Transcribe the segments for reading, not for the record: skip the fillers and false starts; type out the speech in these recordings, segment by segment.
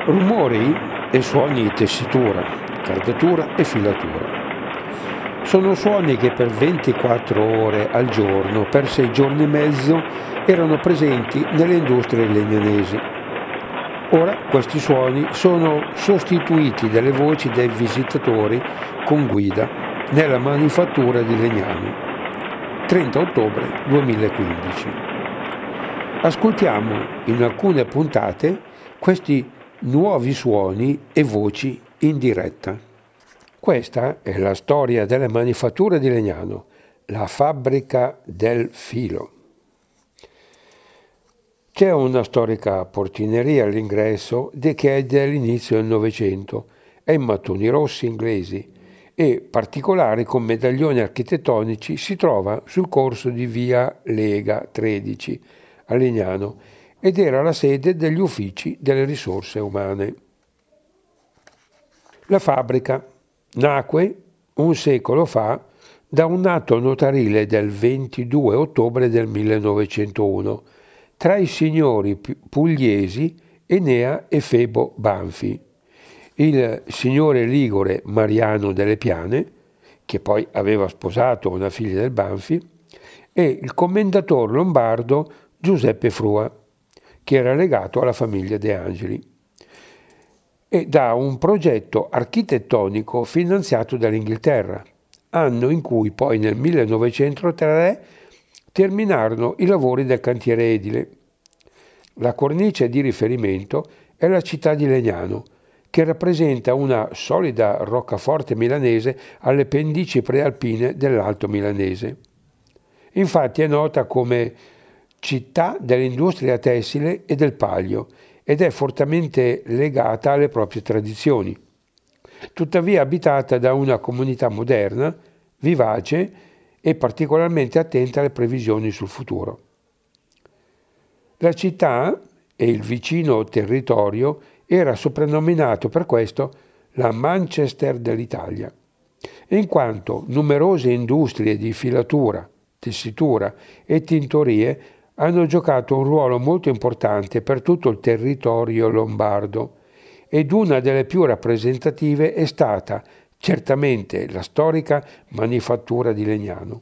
Rumori e suoni di tessitura, cardatura e filatura. Sono suoni che per 24 ore al giorno, per 6 giorni e mezzo, erano presenti nelle industrie legnanesi. Ora questi suoni sono sostituiti dalle voci dei visitatori con guida nella manifattura di Legnano. 30 ottobre 2015. Ascoltiamo in alcune puntate questi nuovi suoni e voci in diretta. Questa è la storia delle manifatture di Legnano, la fabbrica del filo. C'è una storica portineria all'ingresso che è dell'inizio del Novecento e in mattoni rossi inglesi e particolari con medaglioni architettonici si trova sul corso di via Lega 13 a Legnano ed era la sede degli uffici delle risorse umane. La fabbrica nacque un secolo fa da un atto notarile del 22 ottobre del 1901 tra i signori pugliesi Enea e Febo Banfi, il signore ligure Mariano delle Piane, che poi aveva sposato una figlia del Banfi, e il commendator lombardo Giuseppe Frua, che era legato alla famiglia De Angeli, e da un progetto architettonico finanziato dall'Inghilterra, anno in cui poi nel 1903 terminarono i lavori del cantiere edile. La cornice di riferimento è la città di Legnano, che rappresenta una solida roccaforte milanese alle pendici prealpine dell'Alto Milanese. Infatti è nota come città dell'industria tessile e del paglio ed è fortemente legata alle proprie tradizioni. Tuttavia abitata da una comunità moderna, vivace e particolarmente attenta alle previsioni sul futuro. La città e il vicino territorio era soprannominato per questo la Manchester dell'Italia, in quanto numerose industrie di filatura, tessitura e tintorie hanno giocato un ruolo molto importante per tutto il territorio lombardo ed una delle più rappresentative è stata certamente la storica manifattura di Legnano.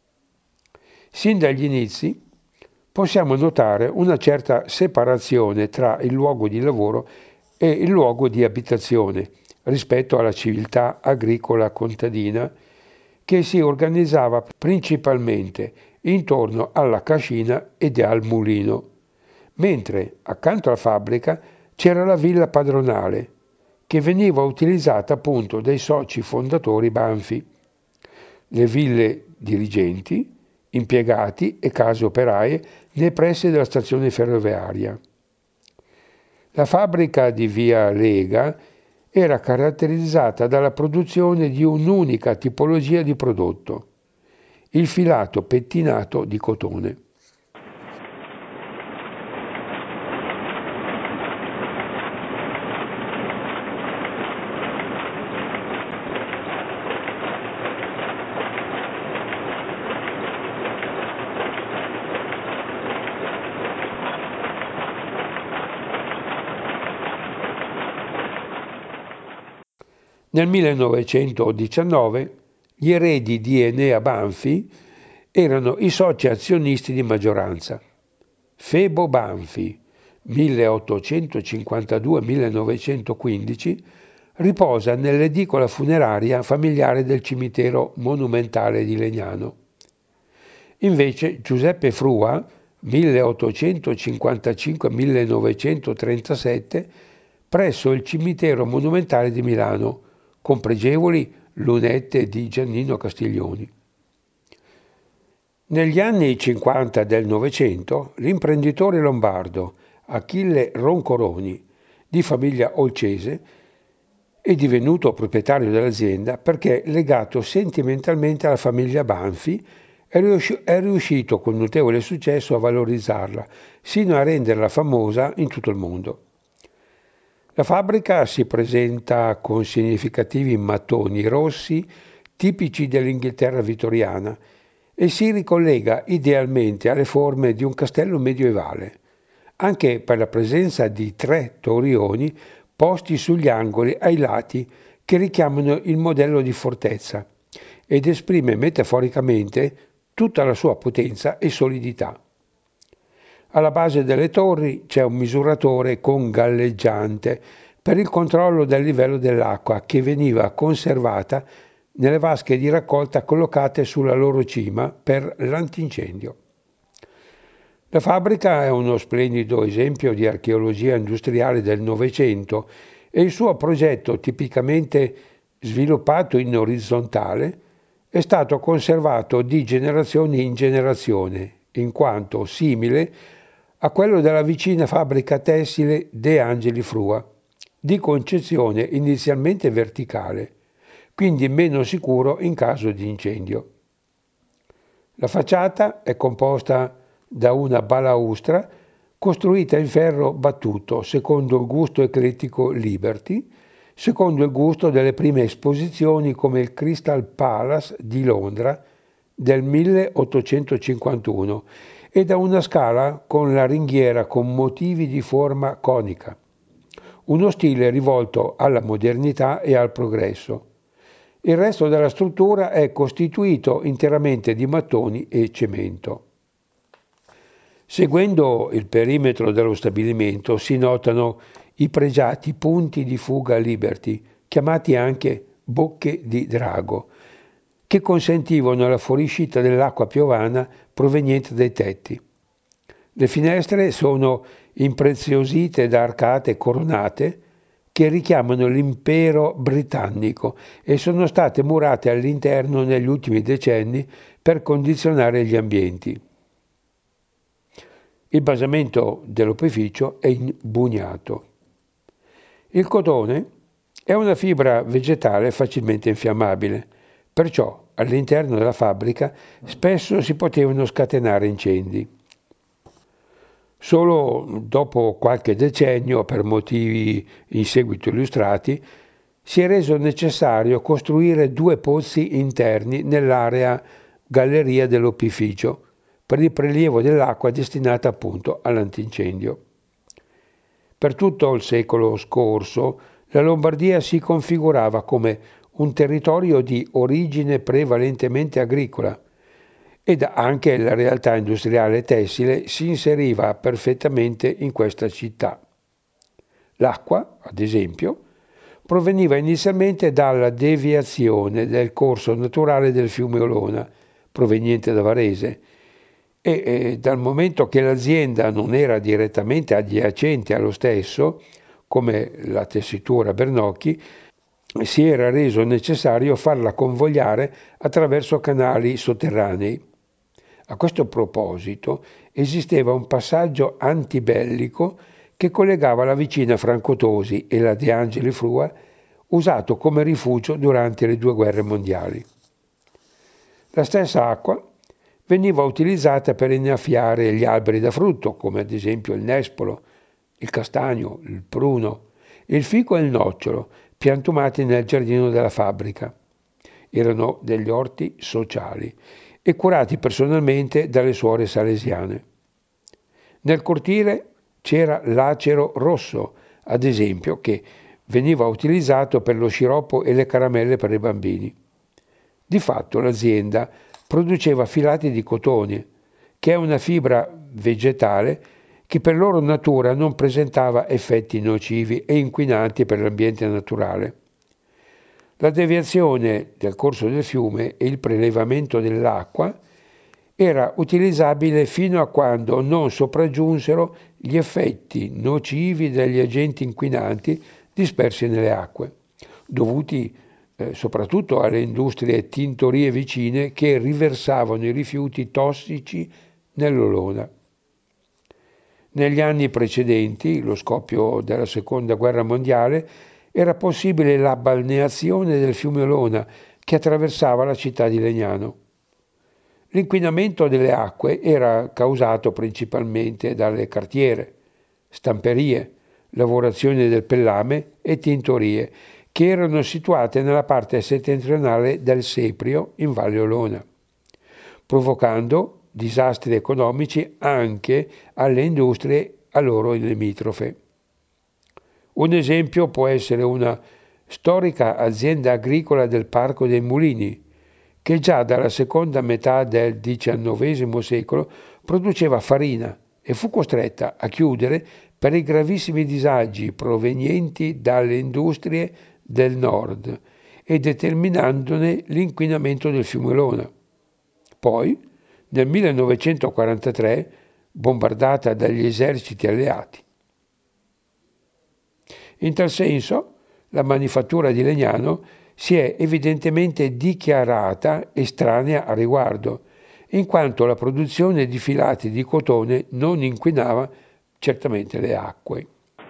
Sin dagli inizi possiamo notare una certa separazione tra il luogo di lavoro e il luogo di abitazione rispetto alla civiltà agricola contadina che si organizzava principalmente intorno alla cascina ed al mulino, mentre accanto alla fabbrica c'era la villa padronale, che veniva utilizzata appunto dai soci fondatori Banfi, le ville dirigenti, impiegati e case operaie nei pressi della stazione ferroviaria. La fabbrica di via Lega era caratterizzata dalla produzione di un'unica tipologia di prodotto, il filato pettinato di cotone. Nel 1919 gli eredi di Enea Banfi erano i soci azionisti di maggioranza. Febo Banfi, 1852-1915, riposa nell'edicola funeraria familiare del cimitero monumentale di Legnano. Invece Giuseppe Frua, 1855-1937, presso il cimitero monumentale di Milano, con pregevoli lunette di Giannino Castiglioni. Negli anni 50 del Novecento, l'imprenditore lombardo Achille Roncoroni, di famiglia olcese, è divenuto proprietario dell'azienda perché legato sentimentalmente alla famiglia Banfi è riuscito con notevole successo a valorizzarla, sino a renderla famosa in tutto il mondo. La fabbrica si presenta con significativi mattoni rossi tipici dell'Inghilterra vittoriana e si ricollega idealmente alle forme di un castello medievale, anche per la presenza di 3 torrioni posti sugli angoli ai lati che richiamano il modello di fortezza ed esprime metaforicamente tutta la sua potenza e solidità. Alla base delle torri c'è un misuratore con galleggiante per il controllo del livello dell'acqua che veniva conservata nelle vasche di raccolta collocate sulla loro cima per l'antincendio. La fabbrica è uno splendido esempio di archeologia industriale del Novecento e il suo progetto, tipicamente sviluppato in orizzontale, è stato conservato di generazione in generazione, in quanto simile a quello della vicina fabbrica tessile De Angeli Frua, di concezione inizialmente verticale, quindi meno sicuro in caso di incendio. La facciata è composta da una balaustra costruita in ferro battuto, secondo il gusto eclettico Liberty, secondo il gusto delle prime esposizioni come il Crystal Palace di Londra del 1851 e da una scala con la ringhiera con motivi di forma conica, uno stile rivolto alla modernità e al progresso. Il resto della struttura è costituito interamente di mattoni e cemento. Seguendo il perimetro dello stabilimento si notano i pregiati punti di fuga Liberty, chiamati anche bocche di drago, che consentivano la fuoriuscita dell'acqua piovana proveniente dai tetti. Le finestre sono impreziosite da arcate coronate che richiamano l'impero britannico e sono state murate all'interno negli ultimi decenni per condizionare gli ambienti. Il basamento dell'opificio è in bugnato. Il cotone è una fibra vegetale facilmente infiammabile, perciò all'interno della fabbrica spesso si potevano scatenare incendi. Solo dopo qualche decennio, per motivi in seguito illustrati, si è reso necessario costruire 2 pozzi interni nell'area galleria dell'opificio per il prelievo dell'acqua destinata appunto all'antincendio. Per tutto il secolo scorso la Lombardia si configurava come un territorio di origine prevalentemente agricola ed anche la realtà industriale tessile si inseriva perfettamente in questa città. L'acqua, ad esempio, proveniva inizialmente dalla deviazione del corso naturale del fiume Olona, proveniente da Varese, e dal momento che l'azienda non era direttamente adiacente allo stesso, come la tessitura Bernocchi, si era reso necessario farla convogliare attraverso canali sotterranei. A questo proposito esisteva un passaggio antibellico che collegava la vicina Francotosi e la De Angeli Frua, usato come rifugio durante le 2 guerre mondiali. La stessa acqua veniva utilizzata per innaffiare gli alberi da frutto, come ad esempio il nespolo, il castagno, il pruno, il fico e il nocciolo, piantumati nel giardino della fabbrica. Erano degli orti sociali e curati personalmente dalle suore salesiane. Nel cortile c'era l'acero rosso, ad esempio, che veniva utilizzato per lo sciroppo e le caramelle per i bambini. Di fatto l'azienda produceva filati di cotone, che è una fibra vegetale che per loro natura non presentava effetti nocivi e inquinanti per l'ambiente naturale. La deviazione del corso del fiume e il prelevamento dell'acqua era utilizzabile fino a quando non sopraggiunsero gli effetti nocivi degli agenti inquinanti dispersi nelle acque, dovuti soprattutto alle industrie tintorie vicine che riversavano i rifiuti tossici nell'Olona. Negli anni precedenti, lo scoppio della Seconda Guerra Mondiale, era possibile la balneazione del fiume Olona che attraversava la città di Legnano. L'inquinamento delle acque era causato principalmente dalle cartiere, stamperie, lavorazioni del pellame e tintorie, che erano situate nella parte settentrionale del Seprio in Valle Olona, provocando disastri economici anche alle industrie a loro limitrofe. Un esempio può essere una storica azienda agricola del Parco dei Mulini, che già dalla seconda metà del XIX secolo produceva farina e fu costretta a chiudere per i gravissimi disagi provenienti dalle industrie del nord e determinandone l'inquinamento del fiume Lona. Poi, nel 1943, bombardata dagli eserciti alleati. In tal senso, la manifattura di Legnano si è evidentemente dichiarata estranea a riguardo, in quanto la produzione di filati di cotone non inquinava certamente le acque.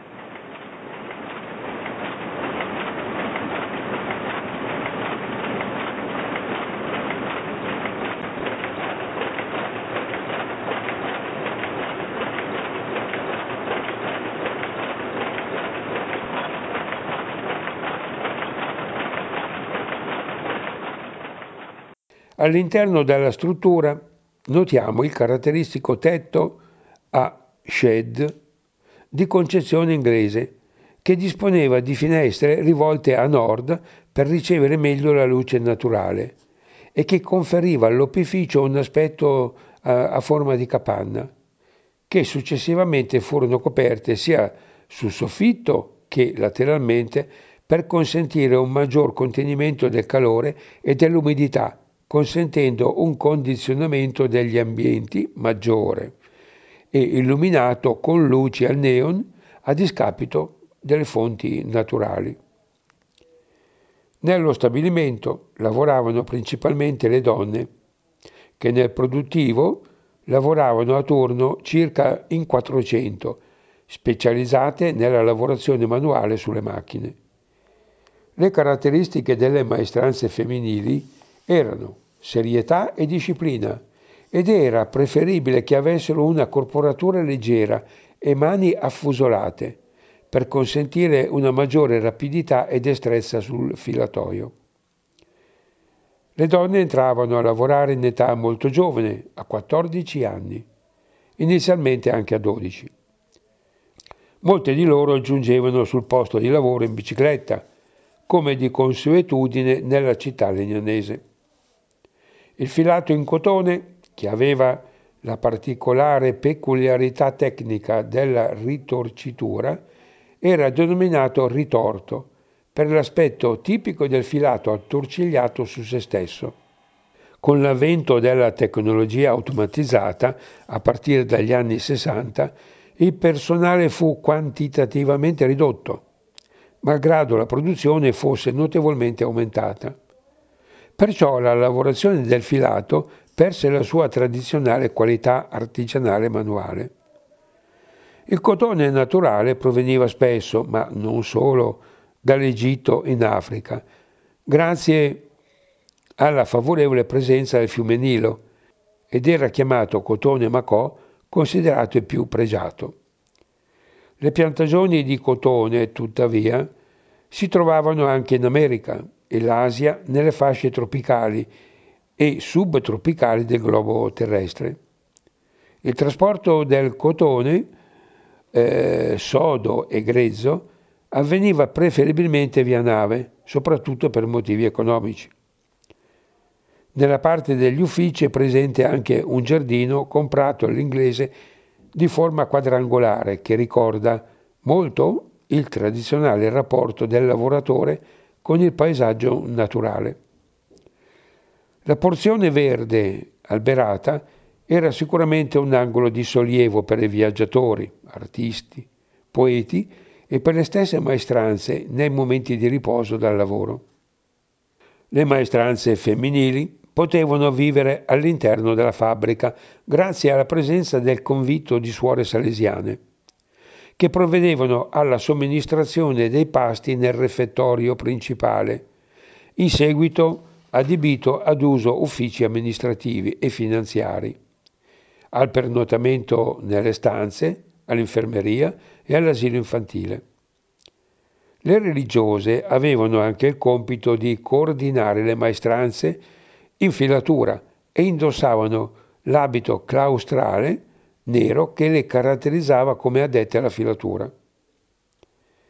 All'interno della struttura notiamo il caratteristico tetto a shed di concezione inglese, che disponeva di finestre rivolte a nord per ricevere meglio la luce naturale e che conferiva all'opificio un aspetto a forma di capanna, che successivamente furono coperte sia sul soffitto che lateralmente per consentire un maggior contenimento del calore e dell'umidità, consentendo un condizionamento degli ambienti maggiore e illuminato con luci al neon a discapito delle fonti naturali. Nello stabilimento lavoravano principalmente le donne, che nel produttivo lavoravano a turno circa in 400, specializzate nella lavorazione manuale sulle macchine. Le caratteristiche delle maestranze femminili erano serietà e disciplina, ed era preferibile che avessero una corporatura leggera e mani affusolate, per consentire una maggiore rapidità e destrezza sul filatoio. Le donne entravano a lavorare in età molto giovane, a 14 anni, inizialmente anche a 12. Molte di loro giungevano sul posto di lavoro in bicicletta, come di consuetudine nella città legnanese. Il filato in cotone, che aveva la particolare peculiarità tecnica della ritorcitura, era denominato ritorto, per l'aspetto tipico del filato attorcigliato su se stesso. Con l'avvento della tecnologia automatizzata, a partire dagli anni 60, il personale fu quantitativamente ridotto, malgrado la produzione fosse notevolmente aumentata. Perciò la lavorazione del filato perse la sua tradizionale qualità artigianale manuale. Il cotone naturale proveniva spesso, ma non solo, dall'Egitto in Africa, grazie alla favorevole presenza del fiume Nilo, ed era chiamato cotone macò, considerato il più pregiato. Le piantagioni di cotone, tuttavia, si trovavano anche in America e l'Asia nelle fasce tropicali e subtropicali del globo terrestre. Il trasporto del cotone, sodo e grezzo, avveniva preferibilmente via nave, soprattutto per motivi economici. Nella parte degli uffici è presente anche un giardino comprato all'inglese di forma quadrangolare che ricorda molto il tradizionale rapporto del lavoratore con il paesaggio naturale. La porzione verde alberata era sicuramente un angolo di sollievo per i viaggiatori, artisti, poeti e per le stesse maestranze nei momenti di riposo dal lavoro. Le maestranze femminili potevano vivere all'interno della fabbrica grazie alla presenza del convitto di suore salesiane, che provvedevano alla somministrazione dei pasti nel refettorio principale, in seguito adibito ad uso uffici amministrativi e finanziari, al pernottamento nelle stanze, all'infermeria e all'asilo infantile. Le religiose avevano anche il compito di coordinare le maestranze in filatura e indossavano l'abito claustrale nero che le caratterizzava come addette alla filatura.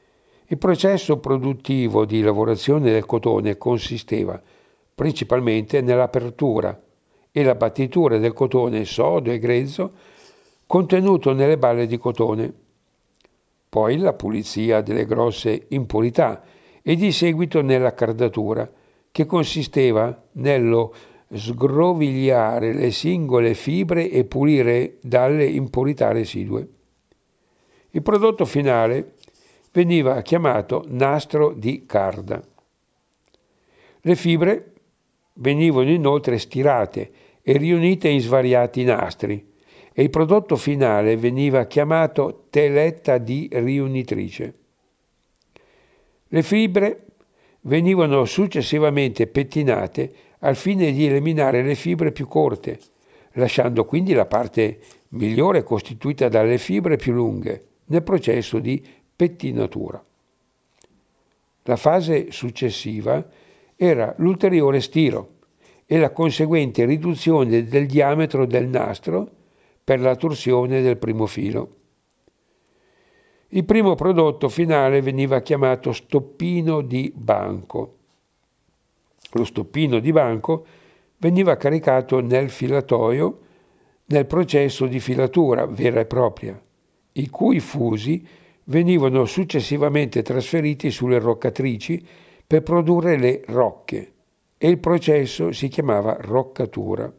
Il processo produttivo di lavorazione del cotone consisteva principalmente nell'apertura e la battitura del cotone sodo e grezzo contenuto nelle balle di cotone, poi la pulizia delle grosse impurità e di seguito nella cardatura, che consisteva nello sgrovigliare le singole fibre e pulire dalle impurità residue. Il prodotto finale veniva chiamato nastro di carda. Le fibre venivano inoltre stirate e riunite in svariati nastri e il prodotto finale veniva chiamato teletta di riunitrice. Le fibre venivano successivamente pettinate al fine di eliminare le fibre più corte, lasciando quindi la parte migliore costituita dalle fibre più lunghe nel processo di pettinatura. La fase successiva era l'ulteriore stiro e la conseguente riduzione del diametro del nastro per la torsione del primo filo. Il primo prodotto finale veniva chiamato stoppino di banco. Lo stoppino di banco veniva caricato nel filatoio nel processo di filatura vera e propria, i cui fusi venivano successivamente trasferiti sulle roccatrici per produrre le rocche e il processo si chiamava roccatura.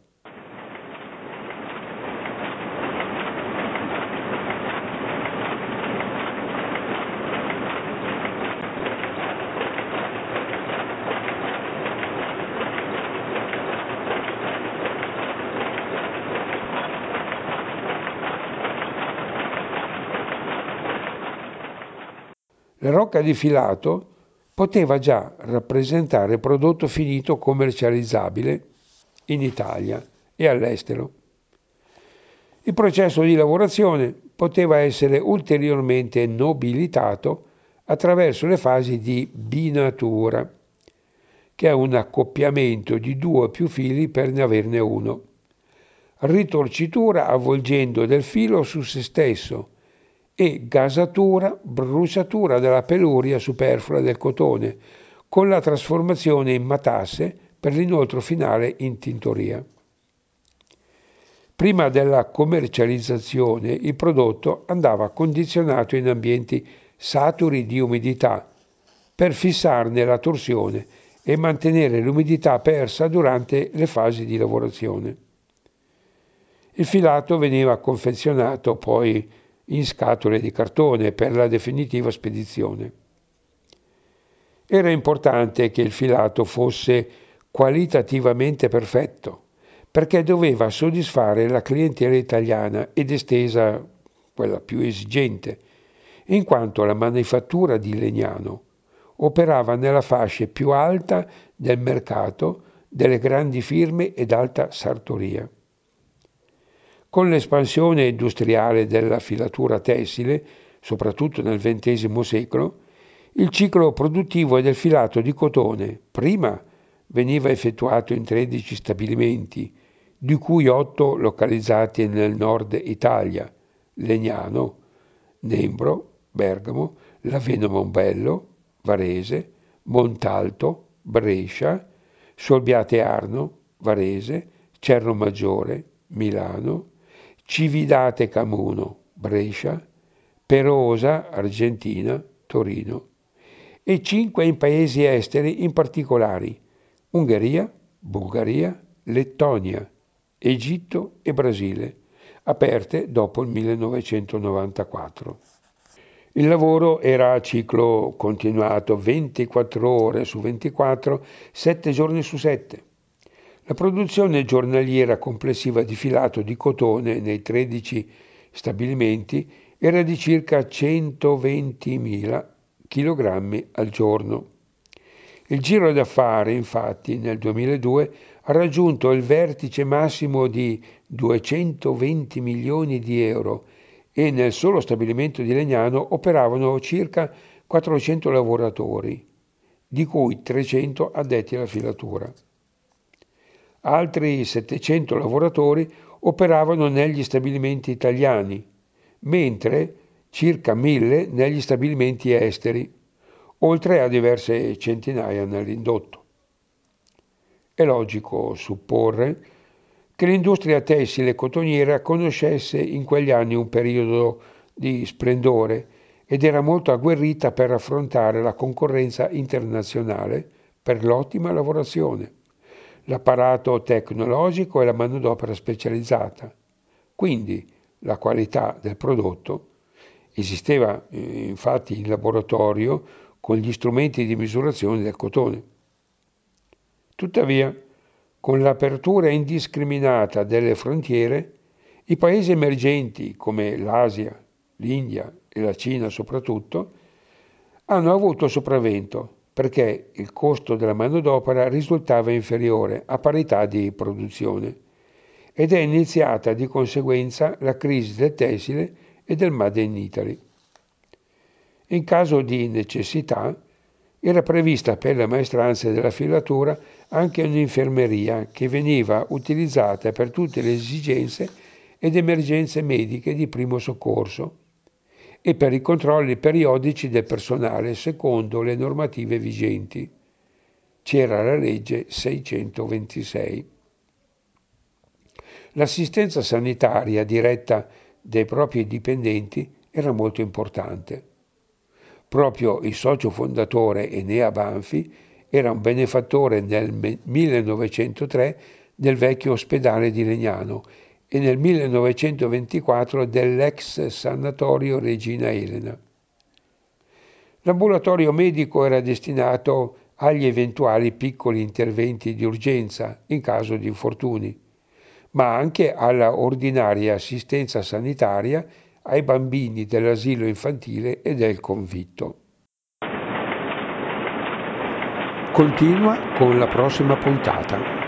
La rocca di filato poteva già rappresentare prodotto finito commercializzabile in Italia e all'estero. Il processo di lavorazione poteva essere ulteriormente nobilitato attraverso le fasi di binatura, che è un accoppiamento di due o più fili per averne uno, ritorcitura avvolgendo del filo su se stesso e gasatura, bruciatura della peluria superflua del cotone, con la trasformazione in matasse per l'inoltro finale in tintoria. Prima della commercializzazione il prodotto andava condizionato in ambienti saturi di umidità per fissarne la torsione e mantenere l'umidità persa durante le fasi di lavorazione. Il filato veniva confezionato poi in scatole di cartone per la definitiva spedizione. Era importante che il filato fosse qualitativamente perfetto, perché doveva soddisfare la clientela italiana ed estesa, quella più esigente, in quanto la manifattura di Legnano operava nella fascia più alta del mercato delle grandi firme ed alta sartoria. Con l'espansione industriale della filatura tessile, soprattutto nel XX secolo, il ciclo produttivo del filato di cotone prima veniva effettuato in 13 stabilimenti, di cui 8 localizzati nel nord Italia: Legnano, Nembro, Bergamo, Laveno Mombello, Varese, Montalto, Brescia, Solbiate Arno, Varese, Cerro Maggiore, Milano, Cividate Camuno, Brescia, Perosa, Argentina, Torino, e 5 in paesi esteri in particolare: Ungheria, Bulgaria, Lettonia, Egitto e Brasile, aperte dopo il 1994. Il lavoro era a ciclo continuato 24 ore su 24, 7 giorni su 7. La produzione giornaliera complessiva di filato di cotone nei 13 stabilimenti era di circa 120.000 kg al giorno. Il giro d'affari, infatti, nel 2002 ha raggiunto il vertice massimo di 220 milioni di euro e nel solo stabilimento di Legnano operavano circa 400 lavoratori, di cui 300 addetti alla filatura. Altri 700 lavoratori operavano negli stabilimenti italiani, mentre circa 1.000 negli stabilimenti esteri, oltre a diverse centinaia nell'indotto. È logico supporre che l'industria tessile cotoniera conoscesse in quegli anni un periodo di splendore ed era molto agguerrita per affrontare la concorrenza internazionale per l'ottima lavorazione, l'apparato tecnologico e la manodopera specializzata. Quindi la qualità del prodotto esisteva infatti in laboratorio con gli strumenti di misurazione del cotone. Tuttavia, con l'apertura indiscriminata delle frontiere, i paesi emergenti come l'Asia, l'India e la Cina soprattutto hanno avuto sopravvento perché il costo della manodopera risultava inferiore a parità di produzione ed è iniziata di conseguenza la crisi del tessile e del Made in Italy. In caso di necessità era prevista per le maestranze della filatura anche un'infermeria che veniva utilizzata per tutte le esigenze ed emergenze mediche di primo soccorso e per i controlli periodici del personale secondo le normative vigenti. C'era la legge 626. L'assistenza sanitaria diretta dai propri dipendenti era molto importante. Proprio il socio fondatore Enea Banfi era un benefattore nel 1903 del vecchio ospedale di Legnano e nel 1924 dell'ex sanatorio Regina Elena. L'ambulatorio medico era destinato agli eventuali piccoli interventi di urgenza in caso di infortuni, ma anche alla ordinaria assistenza sanitaria ai bambini dell'asilo infantile e del convitto. Continua con la prossima puntata.